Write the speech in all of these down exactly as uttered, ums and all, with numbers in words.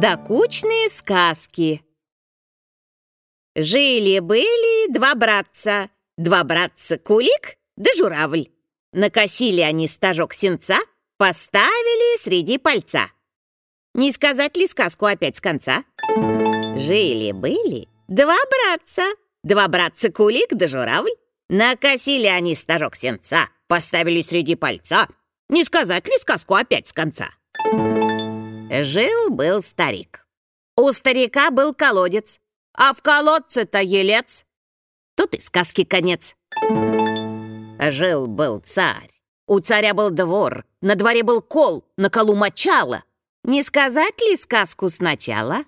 Докучные сказки. Жили-были два братца, два братца Кулик да Журавль. Накосили они стажок сенца, поставили среди пальца. Не сказать ли сказку опять с конца? Жили-были два братца, два братца Кулик да Журавль. Накосили они стажок сенца, поставили среди пальца. Не сказать ли сказку опять с конца? Жил-был старик. У старика был колодец, а в колодце-то елец. Тут и сказки конец. Жил-был царь. У царя был двор, на дворе был кол, на колу мочало. Не сказать ли сказку сначала?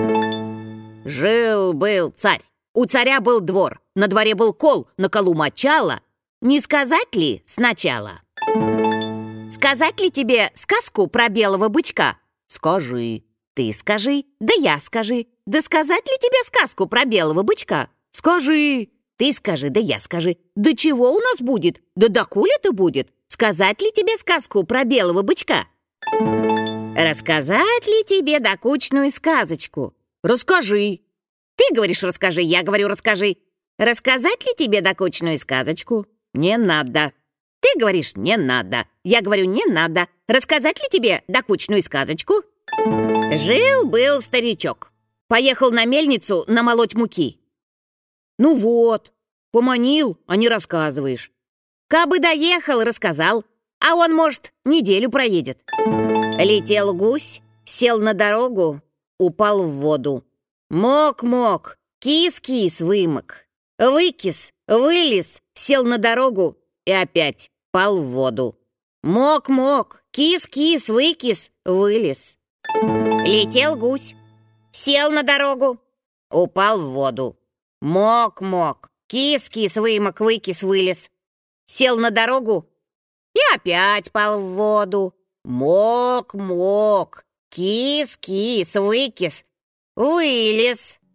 Жил-был царь. У царя был двор, на дворе был кол, на колу мочало. Не сказать ли сначала? Сказать ли тебе сказку про белого бычка? Скажи. Ты скажи, да я скажи. Да сказать ли тебе сказку про белого бычка? Скажи. Ты скажи, да я скажи. Да чего у нас будет? Да докуле ты будет? Сказать ли тебе сказку про белого бычка? Рассказать ли тебе докучную сказочку? Расскажи. Ты говоришь расскажи, я говорю расскажи. Рассказать ли тебе докучную сказочку? Не надо. Ты говоришь не надо, я говорю не надо. Рассказать ли тебе докучную сказочку? Жил-был старичок. Поехал на мельницу намолоть муки. Ну вот, поманил, а не рассказываешь. Кабы доехал, рассказал, а он, может, неделю проедет. Летел гусь, сел на дорогу, упал в воду. Мок-мок, кис-кис вымок. Выкис, вылез, сел на дорогу и опять пал в воду. Мок-мок, кис-кис, выкис, вылез. Летел гусь, сел на дорогу, упал в воду. Мок-мок, кис-кис, вымок, выкис, вылез. Сел на дорогу и опять пал в воду. Мок-мок, кис-кис, выкис, вылез.